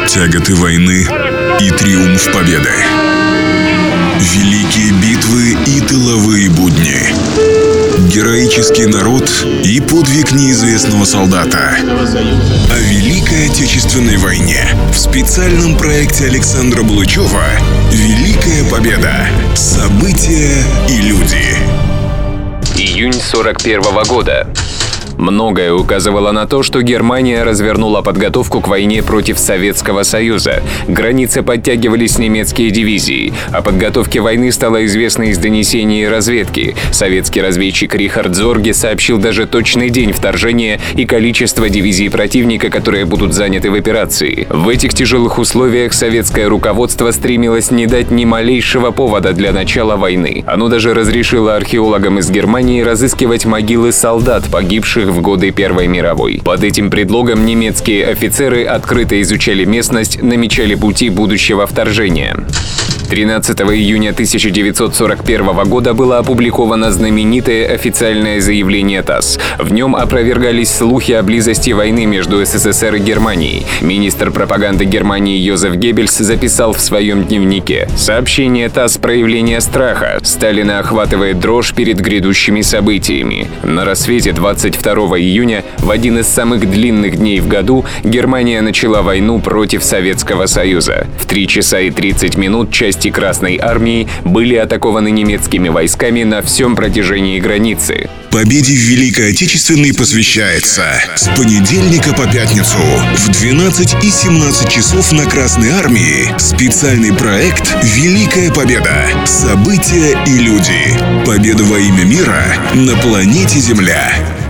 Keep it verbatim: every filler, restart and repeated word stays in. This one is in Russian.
тяготы войны и триумф победы. Великие битвы и тыловые будни. Героический народ и подвиг неизвестного солдата. О Великой Отечественной войне в специальном проекте Александра Булычева «Великая Победа. События и люди». Июнь сорок первого года. Многое указывало на то, что Германия развернула подготовку к войне против Советского Союза. К границе подтягивались немецкие дивизии. О подготовке войны стало известно из донесений разведки. Советский разведчик Рихард Зорге сообщил даже точный день вторжения и количество дивизий противника, которые будут заняты в операции. В этих тяжелых условиях советское руководство стремилось не дать ни малейшего повода для начала войны. Оно даже разрешило археологам из Германии разыскивать могилы солдат, погибших в годы Первой мировой. Под этим предлогом немецкие офицеры открыто изучали местность, намечали пути будущего вторжения. тринадцатого июня тысяча девятьсот сорок первого года было опубликовано знаменитое официальное заявление ТАСС. В нем опровергались слухи о близости войны между СССР и Германией. Министр пропаганды Германии Йозеф Геббельс записал в своем дневнике: «Сообщение ТАСС – проявление страха. Сталина охватывает дрожь перед грядущими событиями». На рассвете двадцать второго июня, в один из самых длинных дней в году, Германия начала войну против Советского Союза. В три часа и тридцать минут часть Красной армии были атакованы немецкими войсками на всем протяжении границы. Победе в Великой Отечественной посвящается с понедельника по пятницу в двенадцать и семнадцать часов на Красной армии специальный проект «Великая Победа. События и люди». Победа во имя мира на планете Земля.